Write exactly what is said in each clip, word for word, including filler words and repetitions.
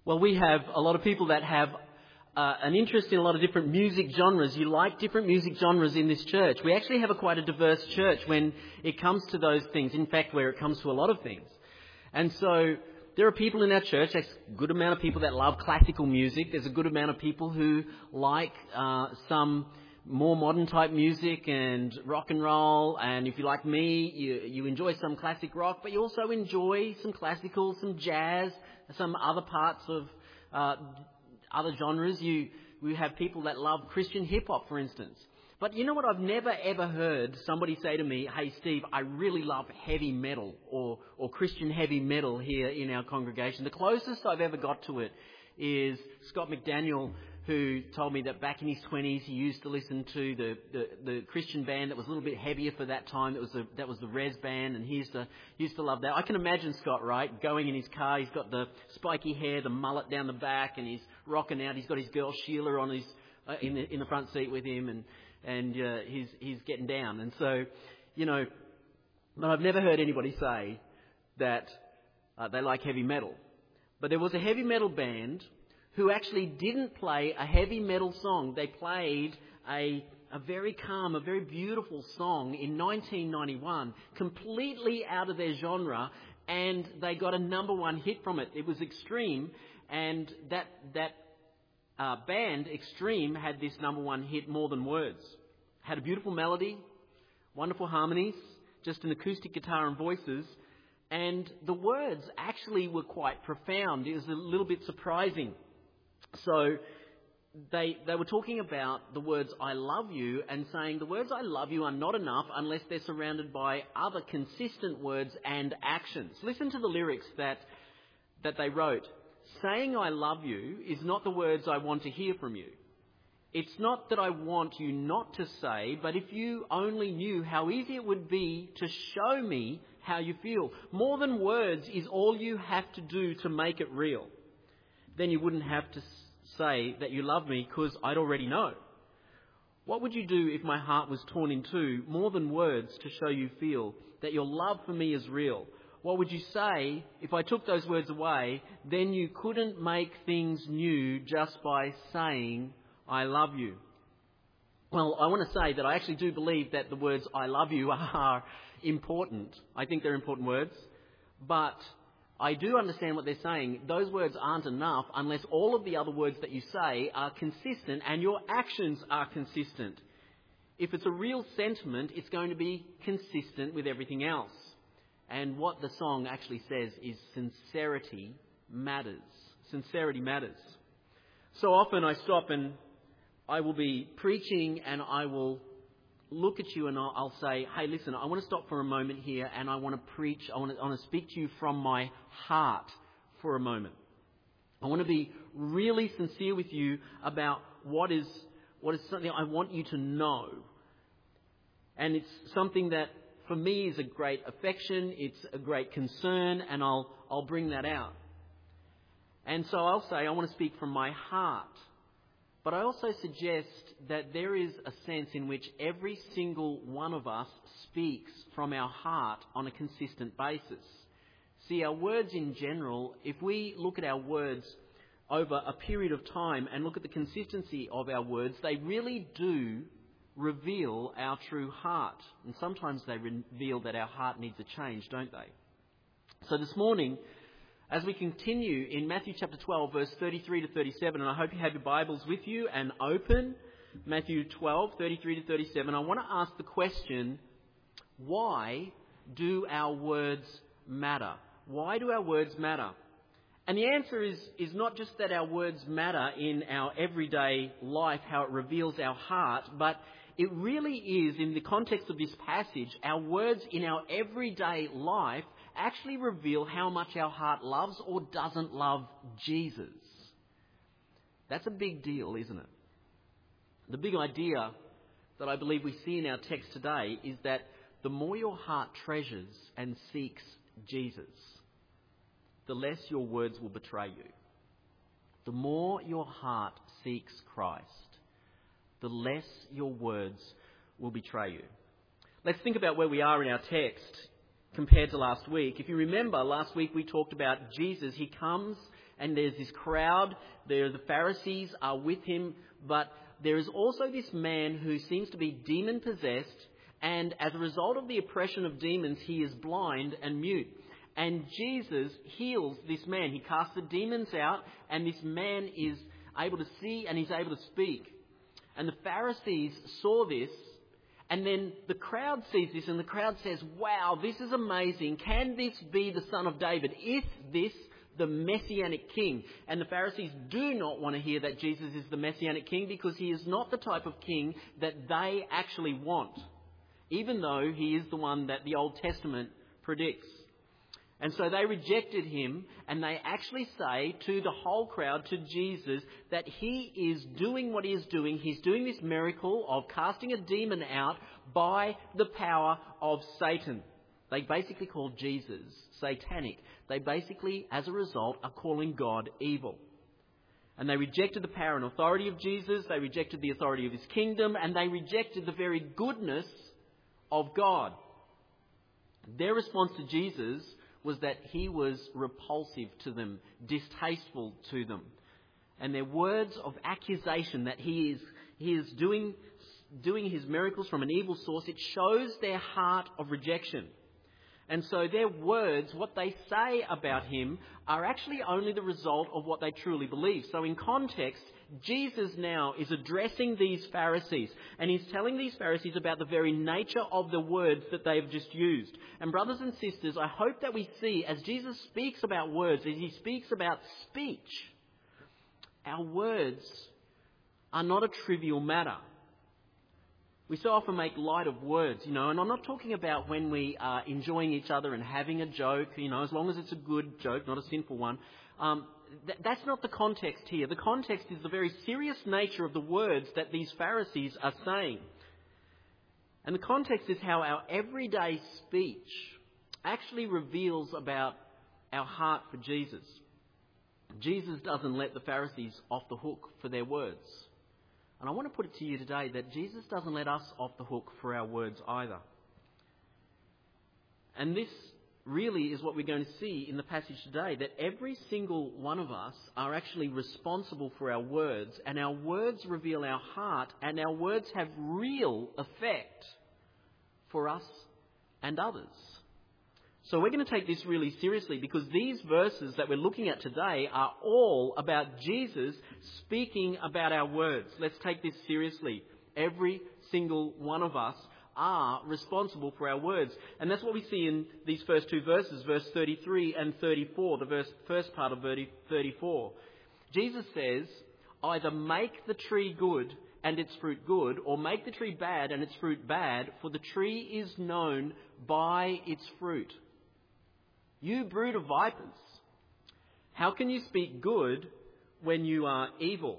Well, we have a lot of people that have uh, an interest in a lot of different music genres. You like different music genres in this church. We actually have a quite a diverse church when it comes to those things. In fact, where it comes to a lot of things. And so there are people in our church, there's a good amount of people that love classical music. There's a good amount of people who like uh, some more modern type music and rock and roll. And if you like me, you, you enjoy some classic rock, but you also enjoy some classical, some jazz, some other parts of uh, other genres. You, we have people that love Christian hip hop, for instance. But you know what? I've never ever heard somebody say to me, "Hey Steve, I really love heavy metal or, or Christian heavy metal here in our congregation." The closest I've ever got to it is Scott McDaniel, who told me that back in his twenties he used to listen to the, the, the Christian band that was a little bit heavier for that time. That was the, that was the Res band, and he used to used to love that. I can imagine Scott, right, going in his car. He's got the spiky hair, the mullet down the back, and he's rocking out. He's got his girl Sheila on his uh, in the in the front seat with him, and and uh, he's he's getting down. And so, you know, but I've never heard anybody say that uh, they like heavy metal. But there was a heavy metal band who actually didn't play a heavy metal song. They played a, a very calm, a very beautiful song in nineteen ninety-one, completely out of their genre, and they got a number one hit from it. It was Extreme, and that that uh, band, Extreme, had this number one hit, More Than Words. Had a beautiful melody, wonderful harmonies, just an acoustic guitar and voices, and the words actually were quite profound. It was a little bit surprising. So they they were talking about the words "I love you" and saying the words "I love you" are not enough unless they're surrounded by other consistent words and actions. Listen to the lyrics that that they wrote. Saying "I love you" is not the words I want to hear from you. It's not that I want you not to say, but if you only knew how easy it would be to show me how you feel. More than words is all you have to do to make it real. Then you wouldn't have to say that you love me because I'd already know. What would you do if my heart was torn in two, more than words to show you feel that your love for me is real? What would you say if I took those words away? Then you couldn't make things new just by saying, "I love you." Well, I want to say that I actually do believe that the words "I love you" are important. I think they're important words. But I do understand what they're saying. Those words aren't enough unless all of the other words that you say are consistent and your actions are consistent. If it's a real sentiment, it's going to be consistent with everything else. And what the song actually says is sincerity matters. Sincerity matters. So often I stop and I will be preaching and I will look at you and I'll, I'll say, "Hey, listen, I want to stop for a moment here and I want to preach, I want to, I want to speak to you from my heart for a moment. I want to be really sincere with you about what is what is something I want you to know. And it's something that for me is a great affection, it's a great concern, and I'll I'll bring that out. And so I'll say, I want to speak from my heart. But I also suggest that there is a sense in which every single one of us speaks from our heart on a consistent basis. See, our words in general, if we look at our words over a period of time and look at the consistency of our words, they really do reveal our true heart. And sometimes they reveal that our heart needs a change, don't they? So this morning, as we continue in Matthew chapter twelve, verse thirty-three to thirty-seven, and I hope you have your Bibles with you and open, Matthew twelve, thirty-three to thirty-seven, I want to ask the question, why do our words matter? Why do our words matter? And the answer is, is not just that our words matter in our everyday life, how it reveals our heart, but it really is, in the context of this passage, our words in our everyday life actually reveal how much our heart loves or doesn't love Jesus. That's a big deal, isn't it? The big idea that I believe we see in our text today is that the more your heart treasures and seeks Jesus, the less your words will betray you. The more your heart seeks Christ, the less your words will betray you. Let's think about where we are in our text compared to last week. If you remember, last week we talked about Jesus. He comes and there's this crowd. There, the Pharisees are with him, but there is also this man who seems to be demon-possessed, and as a result of the oppression of demons, he is blind and mute. And Jesus heals this man. He casts the demons out, and this man is able to see and he's able to speak. And the Pharisees saw this, and then the crowd sees this, and the crowd says, wow, this is amazing. Can this be the Son of David? Is this the Messianic King? And the Pharisees do not want to hear that Jesus is the Messianic King, because he is not the type of king that they actually want, even though he is the one that the Old Testament predicts. And so they rejected him, and they actually say to the whole crowd, to Jesus, that he is doing what he is doing. He's doing this miracle of casting a demon out by the power of Satan. They basically call Jesus satanic. They basically, as a result, are calling God evil. And they rejected the power and authority of Jesus. They rejected the authority of his kingdom, and they rejected the very goodness of God. Their response to Jesus was that he was repulsive to them, distasteful to them. And their words of accusation that he is, he is doing, doing his miracles from an evil source, it shows their heart of rejection. And so their words, what they say about him, are actually only the result of what they truly believe. So in context, Jesus now is addressing these Pharisees, and he's telling these Pharisees about the very nature of the words that they've just used. And brothers and sisters, I hope that we see, as Jesus speaks about words, as he speaks about speech, our words are not a trivial matter. We so often make light of words, you know, and I'm not talking about when we are enjoying each other and having a joke, you know, as long as it's a good joke, not a sinful one. Um, th- that's not the context here. The context is the very serious nature of the words that these Pharisees are saying. And the context is how our everyday speech actually reveals about our heart for Jesus. Jesus doesn't let the Pharisees off the hook for their words. And I want to put it to you today that Jesus doesn't let us off the hook for our words either. And this really is what we're going to see in the passage today, that every single one of us are actually responsible for our words, and our words reveal our heart, and our words have real effect for us and others. So we're going to take this really seriously, because these verses that we're looking at today are all about Jesus speaking about our words. Let's take this seriously. Every single one of us are responsible for our words. And that's what we see in these first two verses, verse thirty-three and thirty-four, the verse, first part of thirty-four. Jesus says, either make the tree good and its fruit good, or make the tree bad and its fruit bad, for the tree is known by its fruit. You brood of vipers, how can you speak good when you are evil?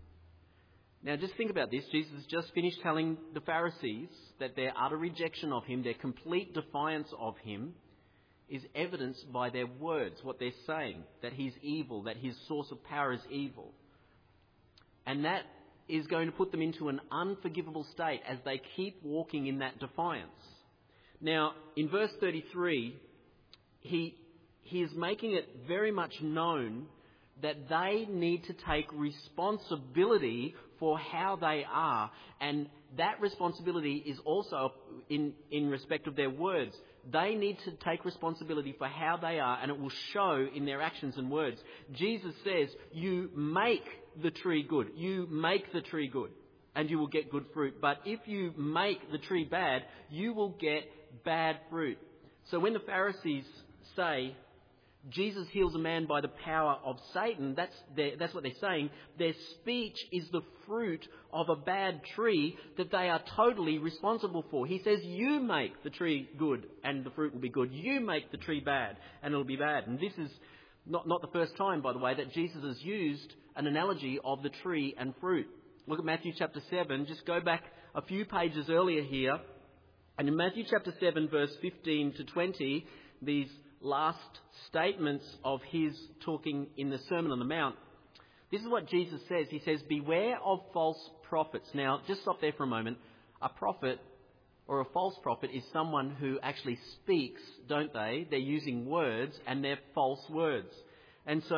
Now just think about this. Jesus has just finished telling the Pharisees that their utter rejection of him, their complete defiance of him, is evidenced by their words, what they're saying, that he's evil, that his source of power is evil. And that is going to put them into an unforgivable state as they keep walking in that defiance. Now, in verse thirty-three, he, he is making it very much known that they need to take responsibility for how they are. And that responsibility is also in, in respect of their words. They need to take responsibility for how they are, and it will show in their actions and words. Jesus says, you make the tree good. You make the tree good, and you will get good fruit. But if you make the tree bad, you will get bad fruit. So when the Pharisees say, Jesus heals a man by the power of Satan, that's their, that's what they're saying. Their speech is the fruit of a bad tree that they are totally responsible for. He says, you make the tree good and the fruit will be good. You make the tree bad and it'll be bad. And this is not, not the first time, by the way, that Jesus has used an analogy of the tree and fruit. Look at Matthew chapter seven. Just go back a few pages earlier here. And in Matthew chapter seven, verse fifteen to twenty, these last statements of his talking in the Sermon on the Mount, this is what Jesus says. He says, beware of false prophets. Now, just stop there for a moment. A prophet or a false prophet is someone who actually speaks, don't they? They're using words and they're false words. And so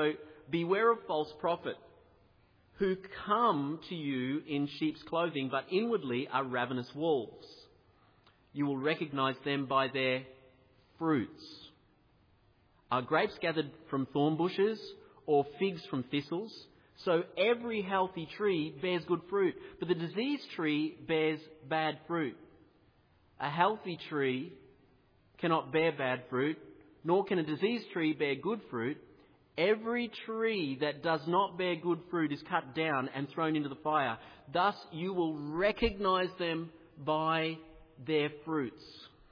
beware of false prophets, who come to you in sheep's clothing, but inwardly are ravenous wolves. You will recognize them by their fruits. Are grapes gathered from thorn bushes or figs from thistles? So every healthy tree bears good fruit, but the diseased tree bears bad fruit. A healthy tree cannot bear bad fruit, nor can a diseased tree bear good fruit. Every tree that does not bear good fruit is cut down and thrown into the fire. Thus you will recognize them by their fruits.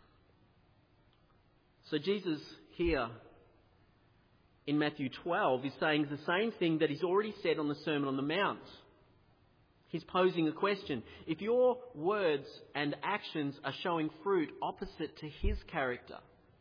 So Jesus here in Matthew twelve is saying the same thing that he's already said on the Sermon on the Mount. He's posing a question. If your words and actions are showing fruit opposite to his character,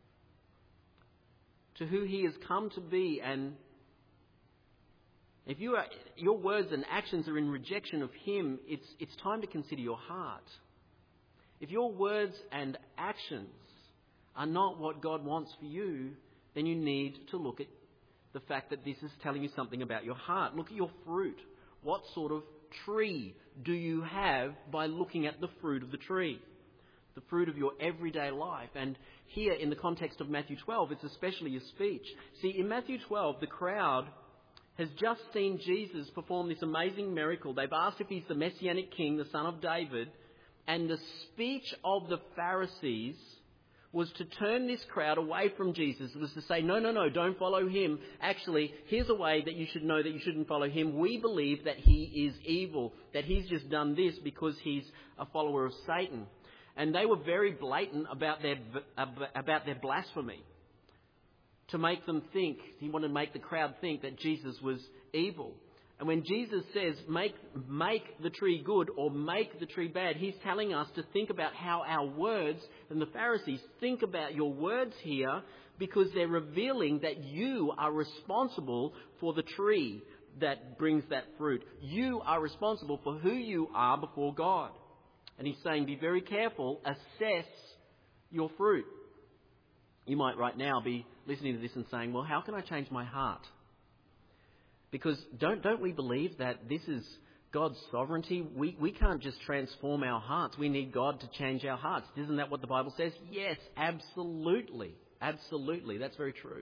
to who he has come to be, and if you are, your words and actions are in rejection of him, it's, it's time to consider your heart. If your words and actions are not what God wants for you, then you need to look at the fact that this is telling you something about your heart. Look at your fruit. What sort of tree do you have by looking at the fruit of the tree? The fruit of your everyday life. And here in the context of Matthew twelve, it's especially a speech. See, in Matthew twelve, the crowd has just seen Jesus perform this amazing miracle. They've asked if he's the Messianic King, the son of David. And the speech of the Pharisees was to turn this crowd away from Jesus. It was to say, no, no, no, don't follow him. Actually, here's a way that you should know that you shouldn't follow him. We believe that he is evil, that he's just done this because he's a follower of Satan. And they were very blatant about their about their blasphemy, to make them think, he wanted to make the crowd think that Jesus was evil. And when Jesus says, make, make the tree good or make the tree bad, he's telling us to think about how our words, and the Pharisees think about your words here, because they're revealing that you are responsible for the tree that brings that fruit. You are responsible for who you are before God. And he's saying, be very careful, assess your fruit. You might right now be listening to this and saying, well, how can I change my heart? Because don't don't we believe that this is God's sovereignty? We, we can't just transform our hearts. We need God to change our hearts. Isn't that what the Bible says? Yes, absolutely. Absolutely. That's very true.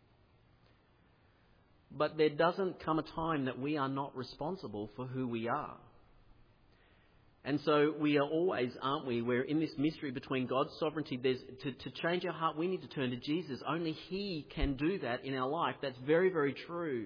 But there doesn't come a time that we are not responsible for who we are. And so we are always, aren't we? We're in this mystery between God's sovereignty. There's, to, to change our heart, we need to turn to Jesus. Only he can do that in our life. That's very, very true.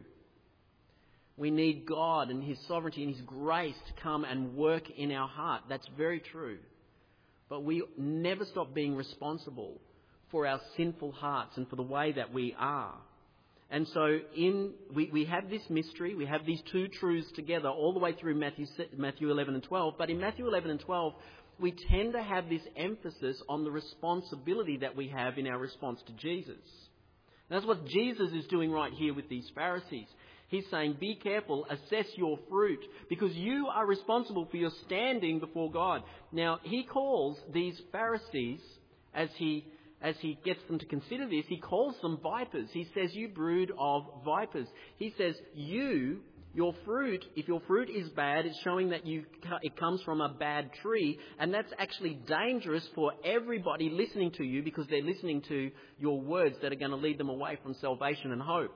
We need God and his sovereignty and his grace to come and work in our heart. That's very true. But we never stop being responsible for our sinful hearts and for the way that we are. And so in we, we have this mystery, we have these two truths together all the way through Matthew, Matthew eleven and twelve. But in Matthew eleven and twelve, we tend to have this emphasis on the responsibility that we have in our response to Jesus. And that's what Jesus is doing right here with these Pharisees. He's saying, be careful, assess your fruit, because you are responsible for your standing before God. Now, he calls these Pharisees, as he as he gets them to consider this, he calls them vipers. He says, you brood of vipers. He says, you, your fruit, if your fruit is bad, it's showing that you it comes from a bad tree, and that's actually dangerous for everybody listening to you, because they're listening to your words that are going to lead them away from salvation and hope.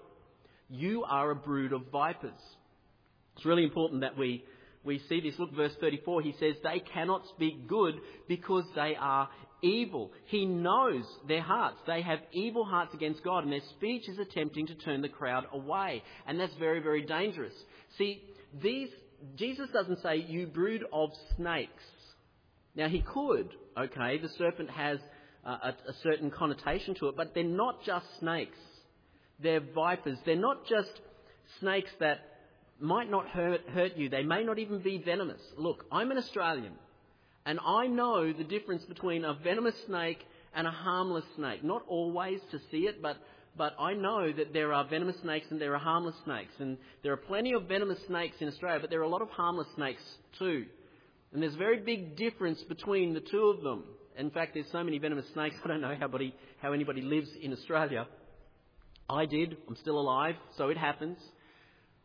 You are a brood of vipers. It's really important that we, we see this. Look, verse thirty-four, he says, they cannot speak good because they are evil. He knows their hearts. They have evil hearts against God, and their speech is attempting to turn the crowd away. And that's very, very dangerous. See, these Jesus doesn't say, you brood of snakes. Now, he could, okay, the serpent has uh, a, a certain connotation to it, but they're not just snakes. They're vipers. They're not just snakes that might not hurt, hurt you. They may not even be venomous. Look, I'm an Australian, and I know the difference between a venomous snake and a harmless snake. Not always to see it, but, but I know that there are venomous snakes and there are harmless snakes. And there are plenty of venomous snakes in Australia, but there are a lot of harmless snakes too. And there's a very big difference between the two of them. In fact, there's so many venomous snakes, I don't know how anybody, how anybody lives in Australia. I did. I'm still alive, so it happens.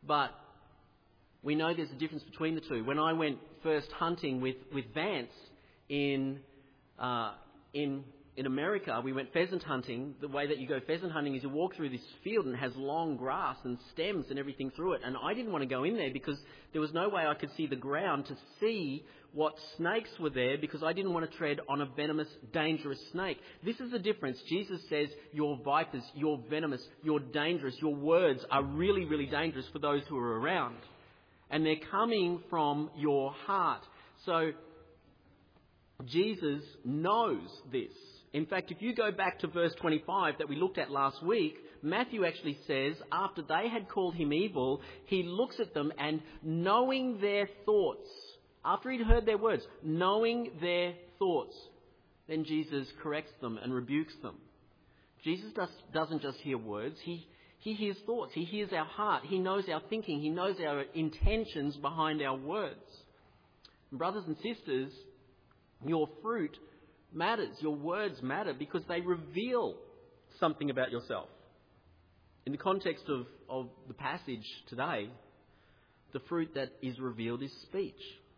But we know there's a difference between the two. When I went first hunting with, with Vance in uh, in in America, we went pheasant hunting. The way that you go pheasant hunting is you walk through this field and it has long grass and stems and everything through it. And I didn't want to go in there because there was no way I could see the ground to see what snakes were there, because I didn't want to tread on a venomous, dangerous snake. This is the difference. Jesus says you're vipers, you're venomous, you're dangerous. Your words are really, really dangerous for those who are around. And they're coming from your heart. So Jesus knows this. In fact, if you go back to verse twenty-five that we looked at last week, Matthew actually says, after they had called him evil, he looks at them and knowing their thoughts, after he'd heard their words, knowing their thoughts, then Jesus corrects them and rebukes them. Jesus does, doesn't just hear words, he, he hears thoughts, he hears our heart, he knows our thinking, he knows our intentions behind our words. Brothers and sisters, your fruit matters, your words matter, because they reveal something about yourself. In the context of, of the passage today, the fruit that is revealed is speech.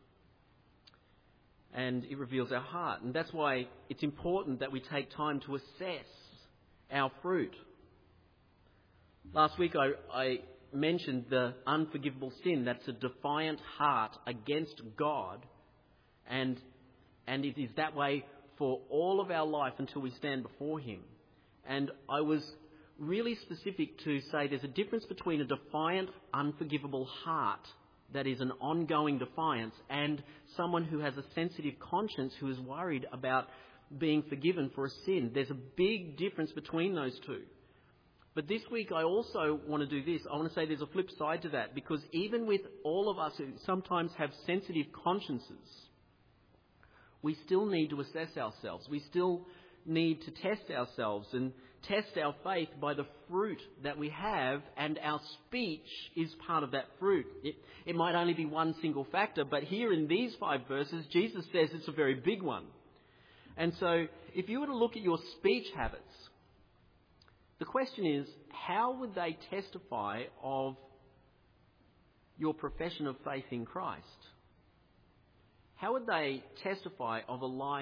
And it reveals our heart. And that's why it's important that we take time to assess our fruit. Last week I, I mentioned the unforgivable sin. That's a defiant heart against God. And, and it is that way for all of our life until we stand before him. And I was really specific to say there's a difference between a defiant, unforgivable heart that is an ongoing defiance and someone who has a sensitive conscience who is worried about being forgiven for a sin. There's a big difference between those two. But this week I also want to do this. I want to say there's a flip side to that, because even with all of us who sometimes have sensitive consciences, we still need to assess ourselves. We still need to test ourselves and test our faith by the fruit that we have, and our speech is part of that fruit. It, it might only be one single factor, but here in these five verses, Jesus says it's a very big one. And so if you were to look at your speech habits, the question is, how would they testify of your profession of faith in Christ? How would they testify of a life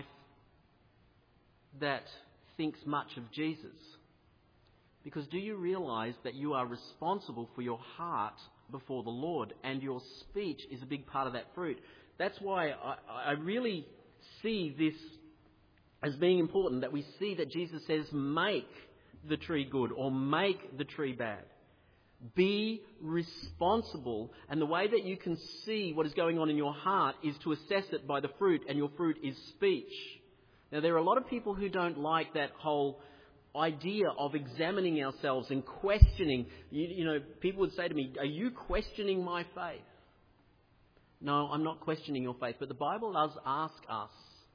that thinks much of Jesus? Because do you realise that you are responsible for your heart before the Lord, and your speech is a big part of that fruit? That's why I, I really see this as being important, that we see that Jesus says make the tree good or make the tree bad. Be responsible, and the way that you can see what is going on in your heart is to assess it by the fruit, and your fruit is speech. Now, there are a lot of people who don't like that whole idea of examining ourselves and questioning. You, you know, people would say to me, are you questioning my faith? No, I'm not questioning your faith, but the Bible does ask us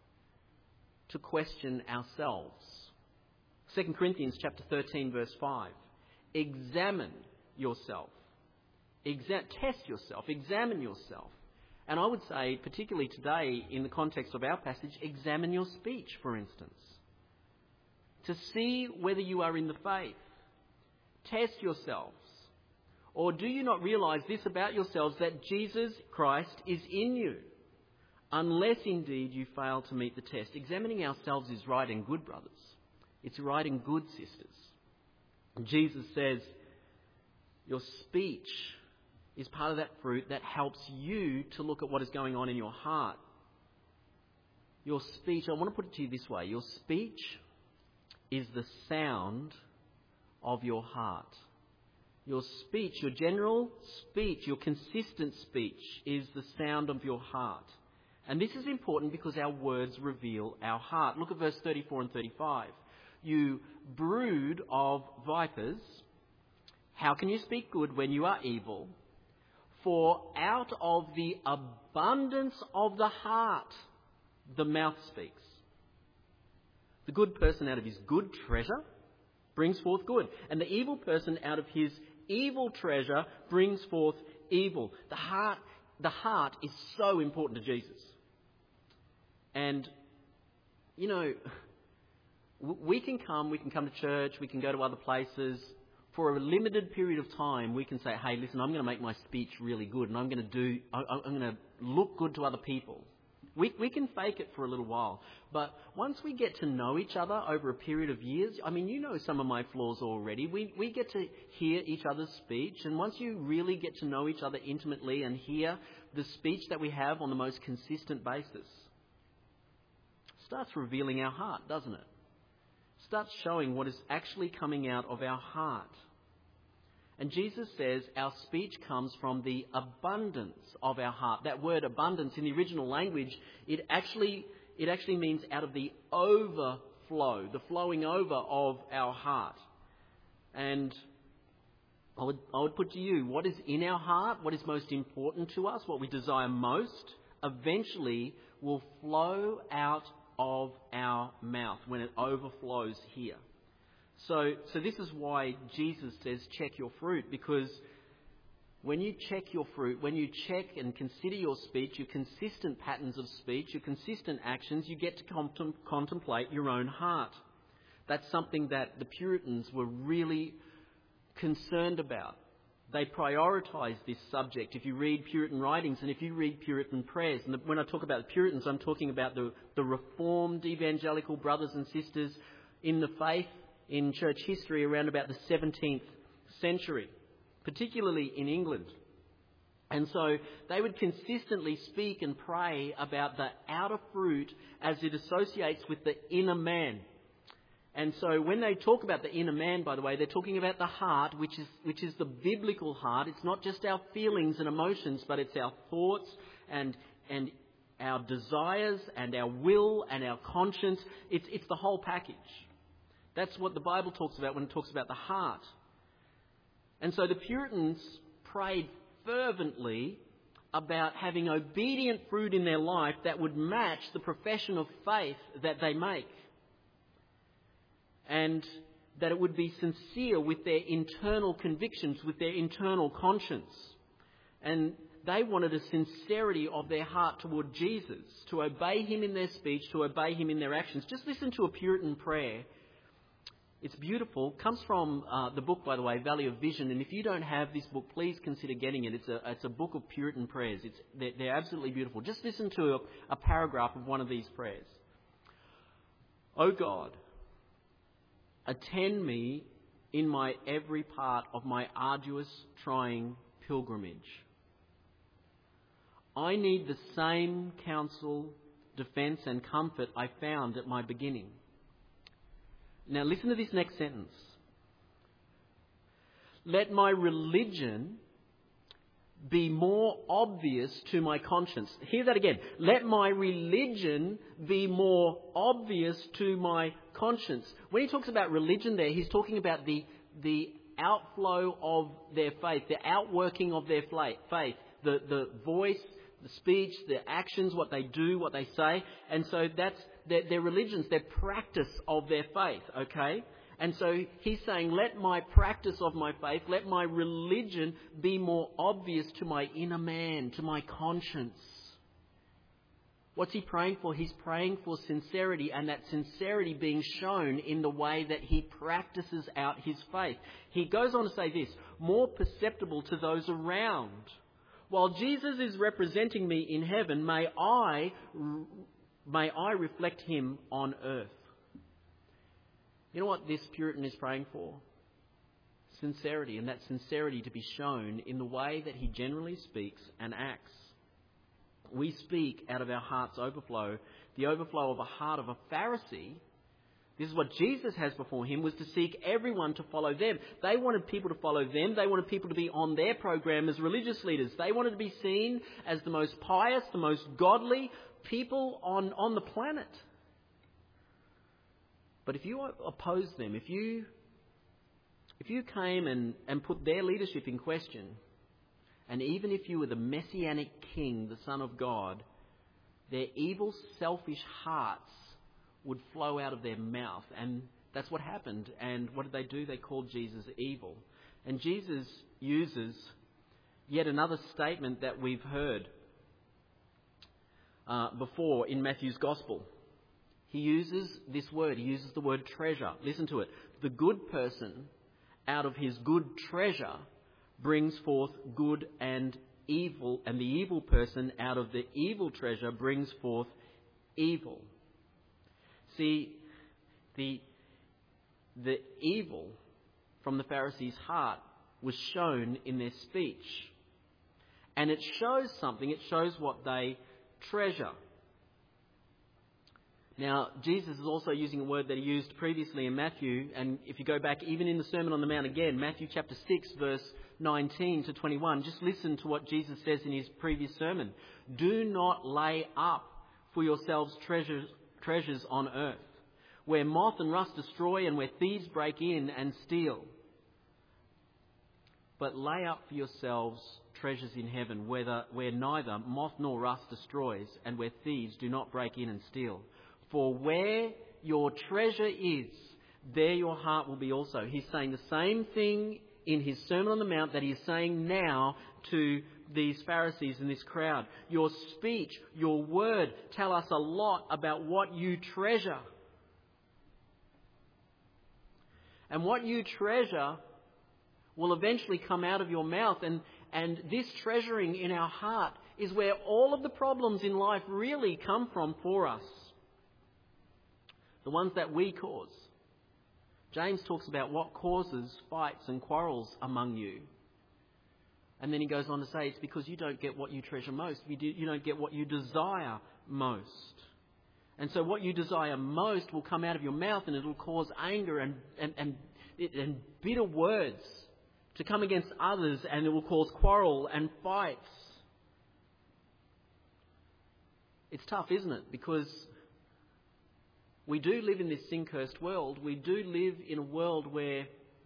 to question ourselves. Second Corinthians chapter thirteen, verse five. Examine yourself. Exa- test yourself. Examine yourself. And I would say, particularly today, in the context of our passage, examine your speech, for instance, to see whether you are in the faith. Test yourselves. Or do you not realise this about yourselves, that Jesus Christ is in you, unless indeed you fail to meet the test? Examining ourselves is right and good, brothers. It's right and good, sisters. And Jesus says, your speech is part of that fruit that helps you to look at what is going on in your heart. Your speech, I want to put it to you this way. Your speech is the sound of your heart. Your speech, your general speech, your consistent speech is the sound of your heart. And this is important because our words reveal our heart. Look at verse thirty-four and thirty-five. You brood of vipers, how can you speak good when you are evil? For out of the abundance of the heart, the mouth speaks. The good person out of his good treasure brings forth good. And the evil person out of his evil treasure brings forth evil. The heart, the heart is so important to Jesus. And, you know, we can come, we can come to church, we can go to other places, for a limited period of time, we can say, hey, listen, I'm going to make my speech really good and I'm going to do, I, I'm going to look good to other people. We, we can fake it for a little while. But once we get to know each other over a period of years, I mean, you know some of my flaws already. We, we get to hear each other's speech. And once you really get to know each other intimately and hear the speech that we have on the most consistent basis, it starts revealing our heart, doesn't it? Starts showing what is actually coming out of our heart. And Jesus says our speech comes from the abundance of our heart. That word abundance in the original language, it actually it actually means out of the overflow, the flowing over of our heart. And I would, I would put to you, what is in our heart, what is most important to us, what we desire most, eventually will flow out of our mouth when it overflows here. So, so this is why Jesus says check your fruit, because when you check your fruit, when you check and consider your speech, your consistent patterns of speech, your consistent actions, you get to contem- contemplate your own heart. That's something that the Puritans were really concerned about. They prioritised this subject. If you read Puritan writings and if you read Puritan prayers, and when I talk about the Puritans, I'm talking about the, the Reformed evangelical brothers and sisters in the faith, in church history around about the seventeenth century, particularly in England. And so they would consistently speak and pray about the outer fruit as it associates with the inner man. And so when they talk about the inner man, by the way, they're talking about the heart, which is which is the biblical heart. It's not just our feelings and emotions, but it's our thoughts and and our desires and our will and our conscience. It's it's the whole package. That's what the Bible talks about when it talks about the heart. And so the Puritans prayed fervently about having obedient fruit in their life that would match the profession of faith that they make. And that it would be sincere with their internal convictions, with their internal conscience. And they wanted a sincerity of their heart toward Jesus, to obey him in their speech, to obey him in their actions. Just listen to a Puritan prayer. It's beautiful. It comes from uh, the book, by the way, Valley of Vision. And if you don't have this book, please consider getting it. It's a it's a book of Puritan prayers. It's they're, they're absolutely beautiful. Just listen to a, a paragraph of one of these prayers. O God, attend me in my every part of my arduous, trying pilgrimage. I need the same counsel, defence and comfort I found at my beginning. Now listen to this next sentence. Let my religion be more obvious to my conscience. Hear that again. Let my religion be more obvious to my conscience. When he talks about religion there, he's talking about the, the outflow of their faith, the outworking of their faith, the, the voice, the speech, the actions, what they do, what they say. And so that's their, their religions, their practice of their faith, okay? And so he's saying, let my practice of my faith, let my religion be more obvious to my inner man, to my conscience. What's he praying for? He's praying for sincerity, and that sincerity being shown in the way that he practices out his faith. He goes on to say this, more perceptible to those around. While Jesus is representing me in heaven, may I, may I reflect him on earth. You know what this Puritan is praying for? Sincerity, and that sincerity to be shown in the way that he generally speaks and acts. We speak out of our heart's overflow. The overflow of a heart of a Pharisee, this is what Jesus has before him, was to seek everyone to follow them. They wanted people to follow them. They wanted people to be on their program as religious leaders. They wanted to be seen as the most pious, the most godly people on, on the planet. But if you oppose them, if you if you came and, and put their leadership in question, and even if you were the messianic king, the Son of God, their evil, selfish hearts would flow out of their mouth. And that's what happened. And what did they do? They called Jesus evil. And Jesus uses yet another statement that we've heard uh, before in Matthew's Gospel. He uses this word. He uses the word treasure. Listen to it. The good person out of his good treasure brings forth good and evil, and the evil person out of the evil treasure brings forth evil. See, the, the evil from the Pharisees' heart was shown in their speech. And it shows something. It shows what they treasure. Now, Jesus is also using a word that he used previously in Matthew. And if you go back even in the Sermon on the Mount again, Matthew chapter six, verse nineteen to twenty-one, just listen to what Jesus says in his previous sermon. Do not lay up for yourselves treasures, treasures on earth, where moth and rust destroy and where thieves break in and steal. But lay up for yourselves treasures in heaven, where, where neither moth nor rust destroys and where thieves do not break in and steal. For where your treasure is, there your heart will be also. He's saying the same thing in his Sermon on the Mount that he is saying now to these Pharisees in this crowd. Your speech, your word tell us a lot about what you treasure. And what you treasure will eventually come out of your mouth. And, and this treasuring in our heart is where all of the problems in life really come from for us. The ones that we cause. James talks about what causes fights and quarrels among you. And then he goes on to say it's because you don't get what you treasure most. You, do, you don't get what you desire most. And so what you desire most will come out of your mouth, and it will cause anger and, and, and, and bitter words to come against others, and it will cause quarrel and fights. It's tough, isn't it? Because we do live in this sin-cursed world. We do live in a world where,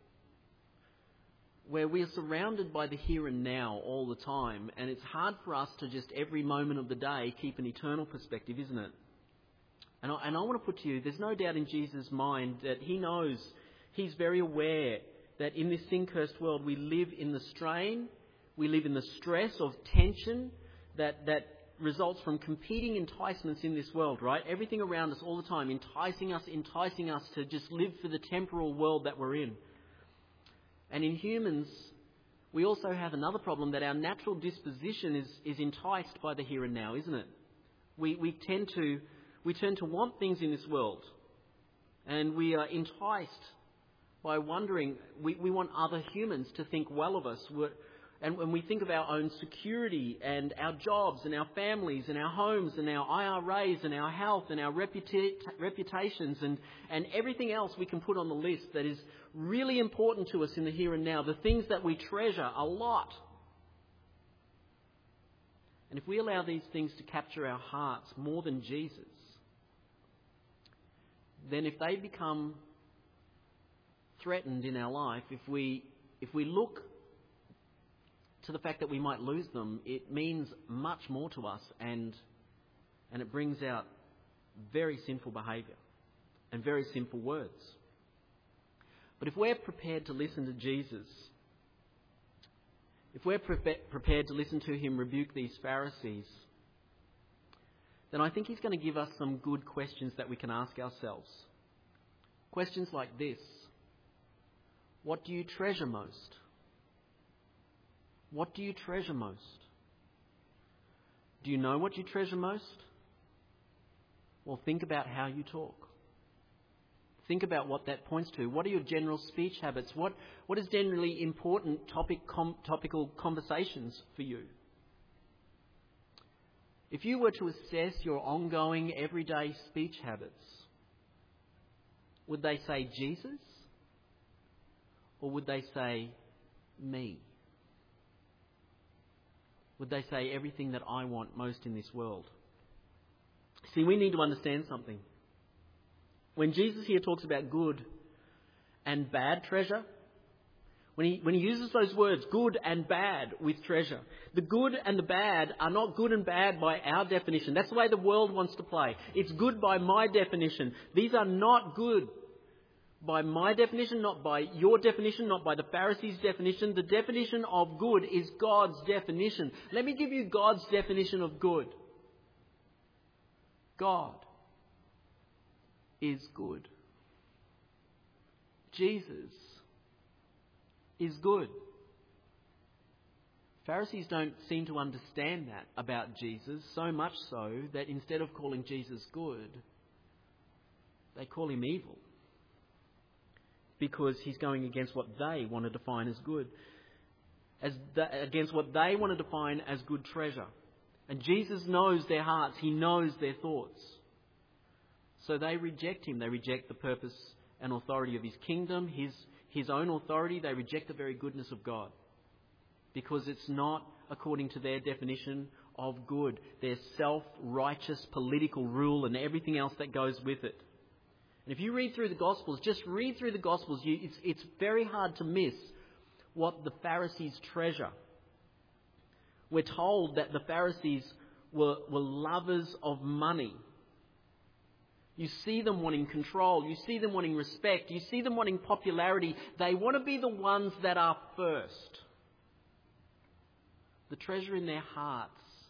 where we are surrounded by the here and now all the time. And it's hard for us to just every moment of the day keep an eternal perspective, isn't it? And I, and I want to put to you, there's no doubt in Jesus' mind that he knows, he's very aware that in this sin-cursed world we live in the strain, we live in the stress of tension that that results from competing enticements in this world, right? Everything around us all the time enticing us, enticing us to just live for the temporal world that we're in. And in humans, we also have another problem, that our natural disposition is, is enticed by the here and now, isn't it? We we tend to we tend to want things in this world, and we are enticed by wondering, we, we want other humans to think well of us. We're, And when we think of our own security and our jobs and our families and our homes and our I R As and our health and our reputa- reputations and, and everything else we can put on the list that is really important to us in the here and now, the things that we treasure a lot. And if we allow these things to capture our hearts more than Jesus, then if they become threatened in our life, if we if we look to the fact that we might lose them, it means much more to us, and and it brings out very sinful behaviour and very sinful words. But if we're prepared to listen to Jesus, if we're pre- prepared to listen to him rebuke these Pharisees, then I think he's going to give us some good questions that we can ask ourselves. Questions like this: what do you treasure most? What do you treasure most? Do you know what you treasure most? Well, think about how you talk. Think about what that points to. What are your general speech habits? What What is generally important topic com, topical conversations for you? If you were to assess your ongoing everyday speech habits, would they say Jesus? Or would they say me? Would they say everything that I want most in this world? See, we need to understand something. When Jesus here talks about good and bad treasure, when he, when he uses those words, good and bad with treasure, the good and the bad are not good and bad by our definition. That's the way the world wants to play. It's good by my definition. These are not good by my definition, not by your definition, not by the Pharisees' definition. The definition of good is God's definition. Let me give you God's definition of good. God is good. Jesus is good. Pharisees don't seem to understand that about Jesus, so much so that instead of calling Jesus good, they call him evil, because he's going against what they want to define as good, as the, against what they want to define as good treasure. And Jesus knows their hearts. He knows their thoughts. So they reject him. They reject the purpose and authority of his kingdom, his, his own authority. They reject the very goodness of God, because it's not according to their definition of good, their self-righteous political rule and everything else that goes with it. And if you read through the Gospels, just read through the Gospels, you, it's, it's very hard to miss what the Pharisees treasure. We're told that the Pharisees were, were lovers of money. You see them wanting control. You see them wanting respect. You see them wanting popularity. They want to be the ones that are first. The treasure in their hearts,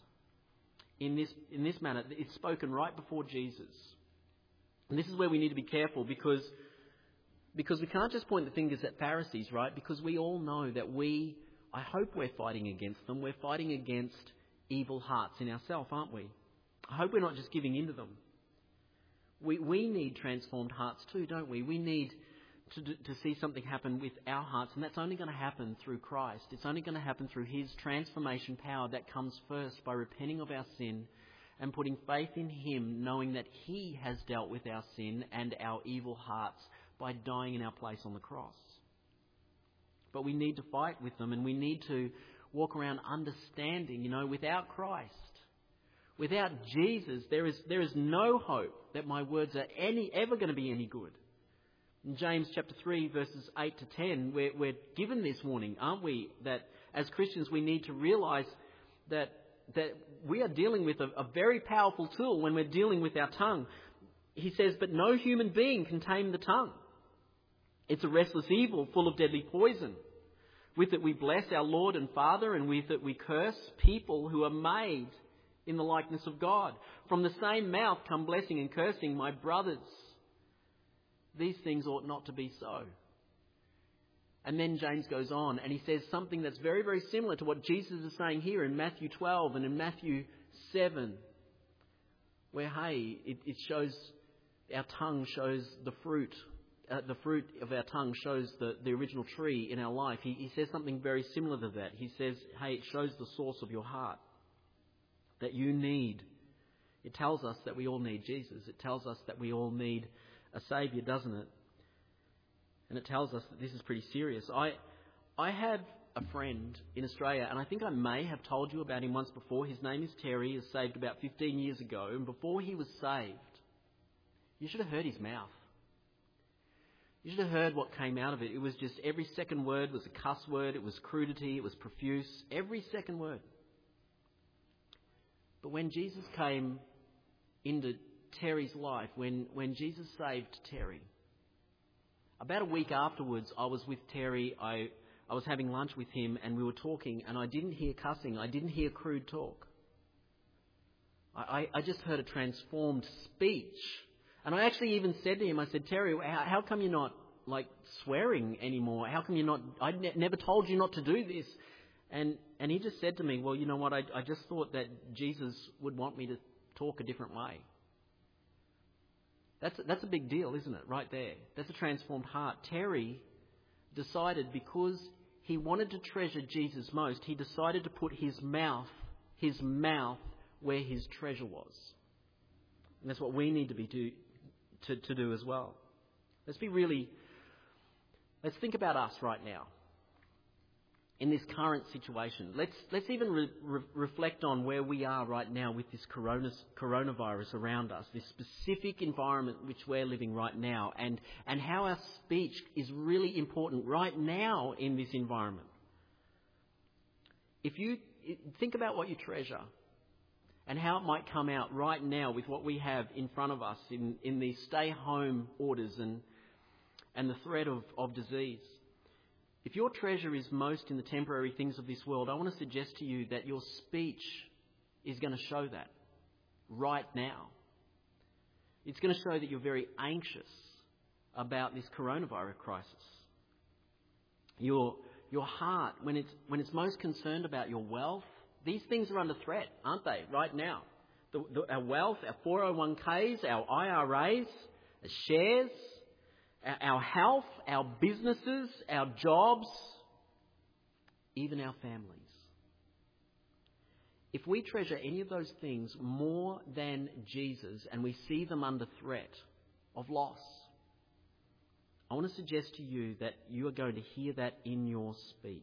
in this, in this manner, it's spoken right before Jesus. And this is where we need to be careful, because, because we can't just point the fingers at Pharisees, right? Because we all know that we, I hope we're fighting against them. We're fighting against evil hearts in ourselves, aren't we? I hope we're not just giving in to them. We, we need transformed hearts too, don't we? We need to, to see something happen with our hearts, and that's only going to happen through Christ. It's only going to happen through his transformation power that comes first by repenting of our sin and putting faith in him, knowing that he has dealt with our sin and our evil hearts by dying in our place on the cross. But we need to fight with them, and we need to walk around understanding, you know, without Christ, without Jesus, there is there is no hope that my words are any ever going to be any good. In James chapter three, verses eight to ten, we're, we're given this warning, aren't we? That as Christians we need to realise that that we are dealing with a, a very powerful tool when we're dealing with our tongue. He says, but no human being can tame the tongue. It's a restless evil full of deadly poison. With it we bless our Lord and Father, and with it we curse people who are made in the likeness of God. From the same mouth come blessing and cursing. My brothers, these things ought not to be so. And then James goes on and he says something that's very, very similar to what Jesus is saying here in Matthew twelve and in Matthew seven, where, hey, it, it shows, our tongue shows the fruit. Uh, the fruit of our tongue shows the, the original tree in our life. He, he says something very similar to that. He says, hey, it shows the source of your heart that you need. It tells us that we all need Jesus. It tells us that we all need a Saviour, doesn't it? And it tells us that this is pretty serious. I I have a friend in Australia, and I think I may have told you about him once before. His name is Terry. He was saved about fifteen years ago. And before he was saved, you should have heard his mouth. You should have heard what came out of it. It was just every second word was a cuss word. It was crudity. It was profuse. Every second word. But when Jesus came into Terry's life, when, when Jesus saved Terry, about a week afterwards, I was with Terry. I, I was having lunch with him and we were talking, and I didn't hear cussing. I didn't hear crude talk. I, I, I just heard a transformed speech. And I actually even said to him, I said, Terry, how, how come you're not like swearing anymore? How come you're not, I ne- never told you not to do this. And and he just said to me, well, you know what, I, I just thought that Jesus would want me to talk a different way. That's, that's a big deal, isn't it, right there? That's a transformed heart. Terry decided, because he wanted to treasure Jesus most, he decided to put his mouth, his mouth where his treasure was. And that's what we need to be do, to, to do as well. Let's be really, let's think about us right now in this current situation. Let's let's even re, re, reflect on where we are right now with this corona, coronavirus around us, this specific environment which we're living right now, and, and how our speech is really important right now in this environment. If you think about what you treasure and how it might come out right now with what we have in front of us in, in these stay-home orders and and the threat of, of disease. If your treasure is most in the temporary things of this world, I want to suggest to you that your speech is going to show that right now. It's going to show that you're very anxious about this coronavirus crisis. Your, your heart, when it's, when it's most concerned about your wealth, these things are under threat, aren't they, right now? The, the, our wealth, our four oh one k's, our I R A's, our shares, our, our health, our businesses, our jobs, even our families. If we treasure any of those things more than Jesus and we see them under threat of loss, I want to suggest to you that you are going to hear that in your speech.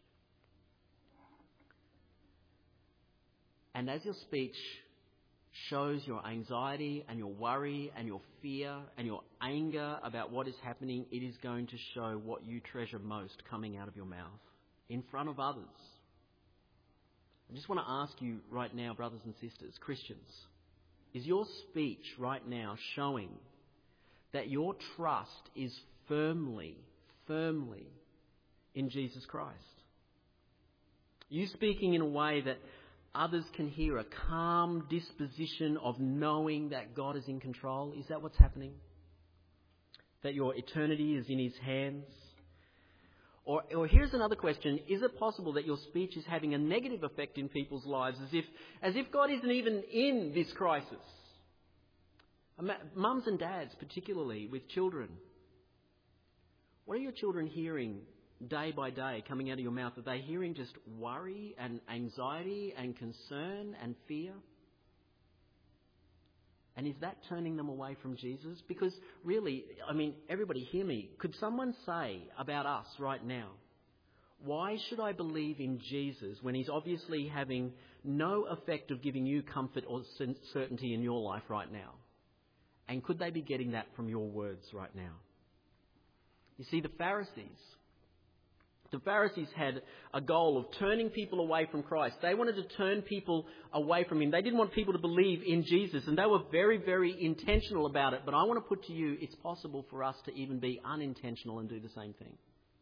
And as your speech shows your anxiety and your worry and your fear and your anger about what is happening, it is going to show what you treasure most coming out of your mouth in front of others. I just want to ask you right now, brothers and sisters, Christians, is your speech right now showing that your trust is firmly, firmly in Jesus Christ? Are you speaking in a way that others can hear a calm disposition of knowing that God is in control? Is that what's happening? That your eternity is in His hands? Or, or here's another question. Is it possible that your speech is having a negative effect in people's lives as if, as if God isn't even in this crisis? Mums and dads, particularly with children. What are your children hearing day by day coming out of your mouth? Are they hearing just worry and anxiety and concern and fear? And is that turning them away from Jesus? Because really, I mean, everybody hear me. Could someone say about us right now, why should I believe in Jesus when He's obviously having no effect of giving you comfort or certainty in your life right now? And could they be getting that from your words right now? You see, the Pharisees, The Pharisees had a goal of turning people away from Christ. They wanted to turn people away from Him. They didn't want people to believe in Jesus, and they were very, very intentional about it. But I want to put to you, it's possible for us to even be unintentional and do the same thing.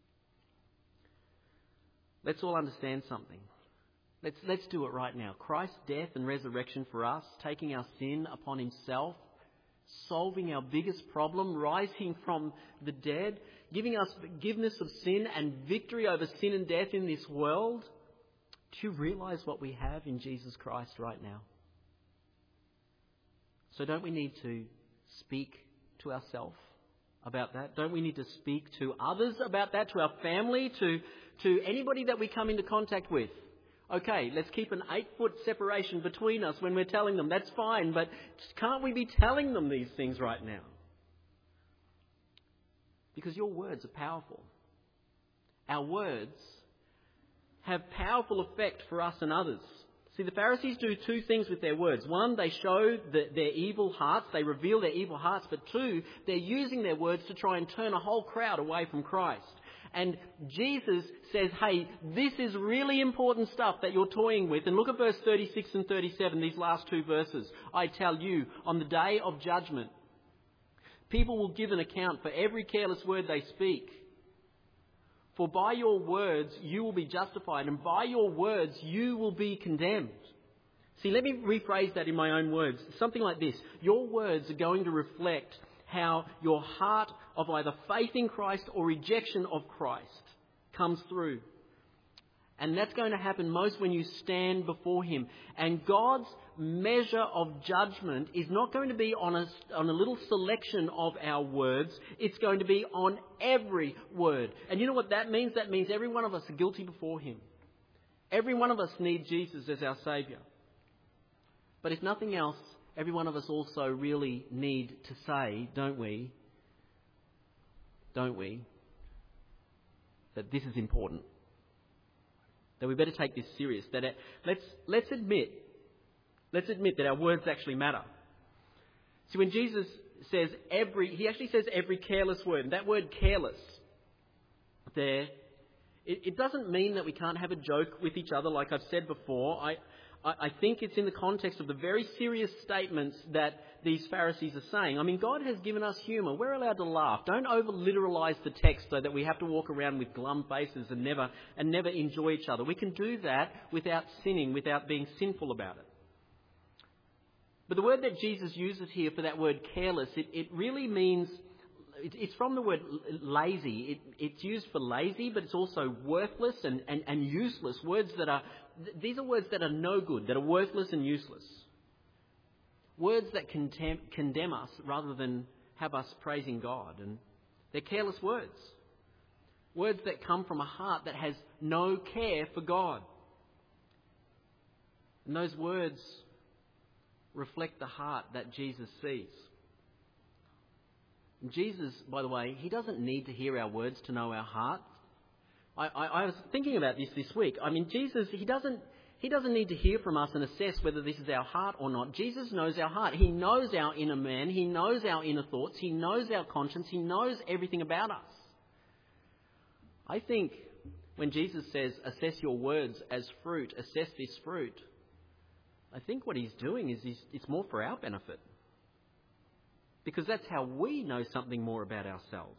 Let's all understand something. Let's, let's do it right now. Christ's death and resurrection for us, taking our sin upon Himself, solving our biggest problem, rising from the dead, giving us forgiveness of sin and victory over sin and death in this world. Do you realise what we have in Jesus Christ right now? So don't we need to speak to ourselves about that? Don't we need to speak to others about that, to our family, to, to anybody that we come into contact with? Okay, let's keep an eight-foot separation between us when we're telling them. That's fine, but can't we be telling them these things right now? Because your words are powerful. Our words have powerful effect for us and others. See, the Pharisees do two things with their words. One, they show the, their evil hearts. They reveal their evil hearts. But two, they're using their words to try and turn a whole crowd away from Christ. And Jesus says, hey, this is really important stuff that you're toying with. And look at verse thirty-six and thirty-seven, these last two verses. I tell you, on the day of judgment, people will give an account for every careless word they speak. For by your words you will be justified, and by your words you will be condemned. See, let me rephrase that in my own words. Something like this. Your words are going to reflect how your heart of either faith in Christ or rejection of Christ comes through. And that's going to happen most when you stand before Him. And God's measure of judgment is not going to be on a, on a little selection of our words. It's going to be on every word. And you know what that means? That means every one of us are guilty before Him. Every one of us need Jesus as our Saviour. But if nothing else, every one of us also really need to say, don't we? Don't we? That this is important. That we better take this serious. That it, let's let's admit, let's admit that our words actually matter. See, when Jesus says every, He actually says every careless word. And that word careless there, it, it doesn't mean that we can't have a joke with each other, like I've said before. I, I think it's in the context of the very serious statements that these Pharisees are saying. I mean, God has given us humour. We're allowed to laugh. Don't over-literalise the text so that we have to walk around with glum faces and never and never enjoy each other. We can do that without sinning, without being sinful about it. But the word that Jesus uses here for that word careless, it, it really means it's from the word lazy. It, it's used for lazy, but it's also worthless and, and, and useless. Words that are, these are words that are no good, that are worthless and useless. Words that condemn, condemn us rather than have us praising God. And they're careless words. Words that come from a heart that has no care for God. And those words reflect the heart that Jesus sees. And Jesus, by the way, he doesn't need to hear our words to know our heart. I, I, I was thinking about this this week. I mean, Jesus, he doesn't, he doesn't need to hear from us and assess whether this is our heart or not. Jesus knows our heart. He knows our inner man. He knows our inner thoughts. He knows our conscience. He knows everything about us. I think when Jesus says, assess your words as fruit, assess this fruit, I think what he's doing is he's, it's more for our benefit. Because that's how we know something more about ourselves.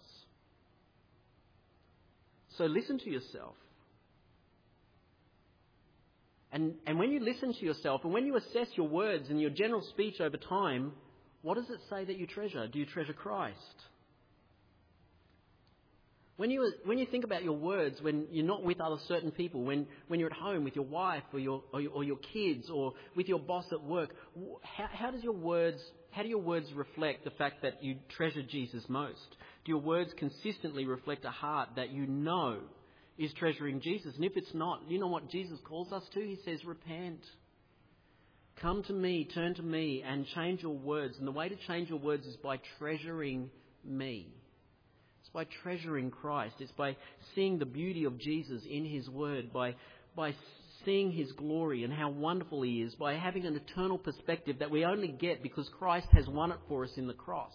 So listen to yourself. And, and when you listen to yourself and when you assess your words and your general speech over time, what does it say that you treasure? Do you treasure Christ? When you, when you think about your words, when you're not with other certain people, when, when you're at home with your wife or your, or your, or your kids or with your boss at work, how, how does your words, how do your words reflect the fact that you treasure Jesus most? Do your words consistently reflect a heart that you know is treasuring Jesus? And if it's not, you know what Jesus calls us to? He says, repent. Come to me, turn to me and change your words. And the way to change your words is by treasuring me. It's by treasuring Christ. It's by seeing the beauty of Jesus in his word, by, by seeing his glory and how wonderful he is, by having an eternal perspective that we only get because Christ has won it for us in the cross.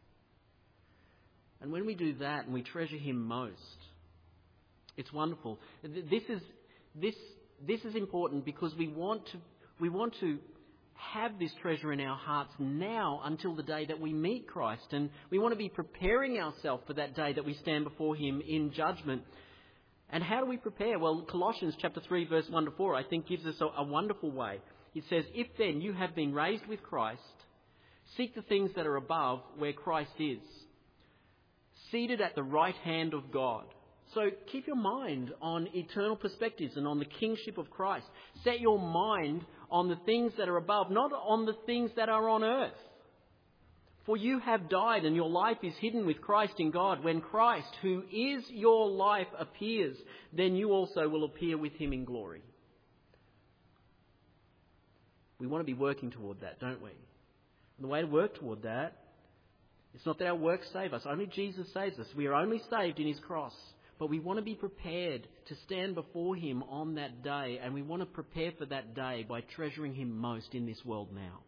And when we do that and we treasure him most, it's wonderful. This is, this, this is important because we want to, we want to have this treasure in our hearts now until the day that we meet Christ. And we want to be preparing ourselves for that day that we stand before him in judgment. And how do we prepare? Well, Colossians chapter three, verse one to four, I think gives us a, a wonderful way. It says, if then you have been raised with Christ, seek the things that are above where Christ is, seated at the right hand of God. So keep your mind on eternal perspectives and on the kingship of Christ. Set your mind on the things that are above, not on the things that are on earth. For you have died and your life is hidden with Christ in God. When Christ, who is your life, appears, then you also will appear with him in glory. We want to be working toward that, don't we? And the way to work toward that, it's not that our works save us. Only Jesus saves us. We are only saved in his cross. But we want to be prepared to stand before him on that day. And we want to prepare for that day by treasuring him most in this world now.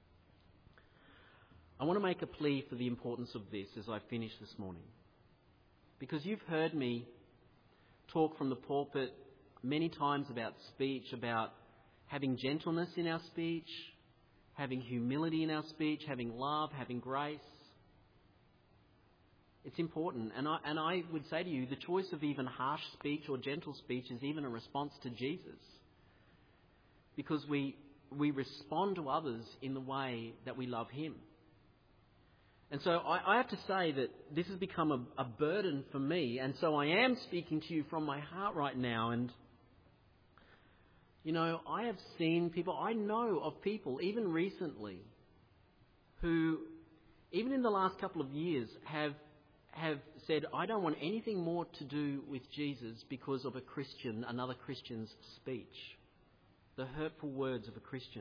I want to make a plea for the importance of this as I finish this morning. Because you've heard me talk from the pulpit many times about speech, about having gentleness in our speech, having humility in our speech, having love, having grace. It's important. And I, and I would say to you, the choice of even harsh speech or gentle speech is even a response to Jesus. Because we, we respond to others in the way that we love him. And so I, I have to say that this has become a, a burden for me. And so I am speaking to you from my heart right now. And, you know, I have seen people, I know of people, even recently, who, even in the last couple of years, have have said, I don't want anything more to do with Jesus because of a Christian, another Christian's speech. The hurtful words of a Christian.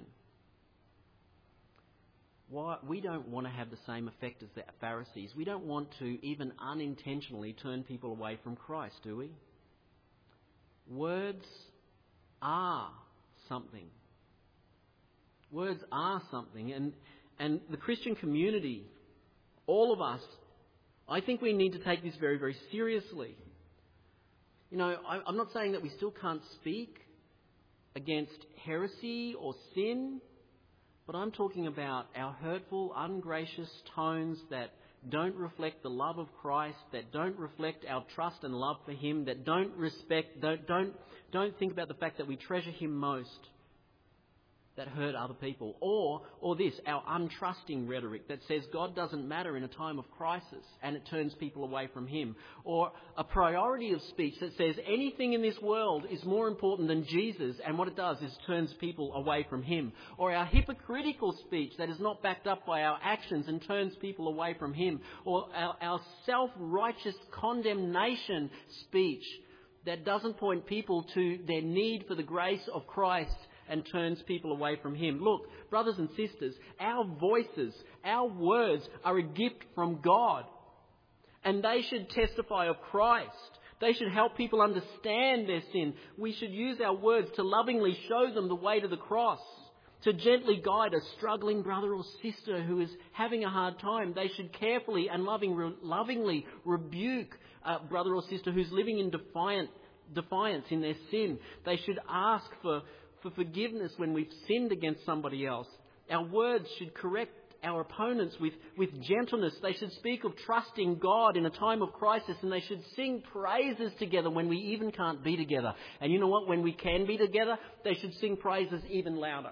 Why, we don't want to have the same effect as the Pharisees. We don't want to even unintentionally turn people away from Christ, do we? Words are something. Words are something. And, and the Christian community, all of us, I think we need to take this very, very seriously. You know, I, I'm not saying that we still can't speak against heresy or sin, but I'm talking about our hurtful, ungracious tones that don't reflect the love of Christ, that don't reflect our trust and love for him, that don't respect, don't, don't, don't think about the fact that we treasure him most. that hurt other people. Or, or this, our untrusting rhetoric that says God doesn't matter in a time of crisis and it turns people away from him. Or a priority of speech that says anything in this world is more important than Jesus, and what it does is turns people away from him. Or our hypocritical speech that is not backed up by our actions and turns people away from him. Or our, our self-righteous condemnation speech that doesn't point people to their need for the grace of Christ and turns people away from him. Look, brothers and sisters, our voices, our words are a gift from God. And they should testify of Christ. They should help people understand their sin. We should use our words to lovingly show them the way to the cross. To gently guide a struggling brother or sister who is having a hard time. They should carefully and loving, lovingly rebuke a brother or sister who's living in defiant, defiance in their sin. They should ask for for forgiveness when we've sinned against somebody else. Our words should correct our opponents with, with gentleness. They should speak of trusting God in a time of crisis, and they should sing praises together when we even can't be together. And you know what? When we can be together, they should sing praises even louder.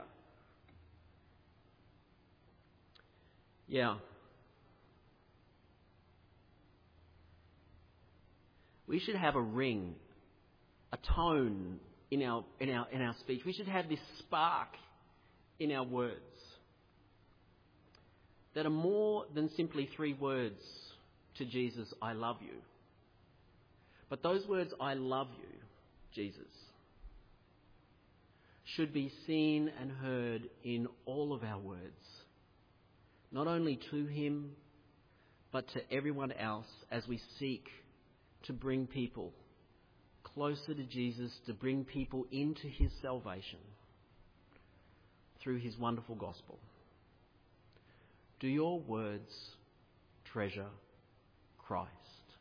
Yeah. We should have a ring, a tone in our in our in our speech. We should have this spark in our words that are more than simply three words to Jesus, I love you. But those words, I love you, Jesus, should be seen and heard in all of our words. Not only to him, but to everyone else as we seek to bring people closer to Jesus, to bring people into his salvation through his wonderful gospel. Do your words treasure Christ?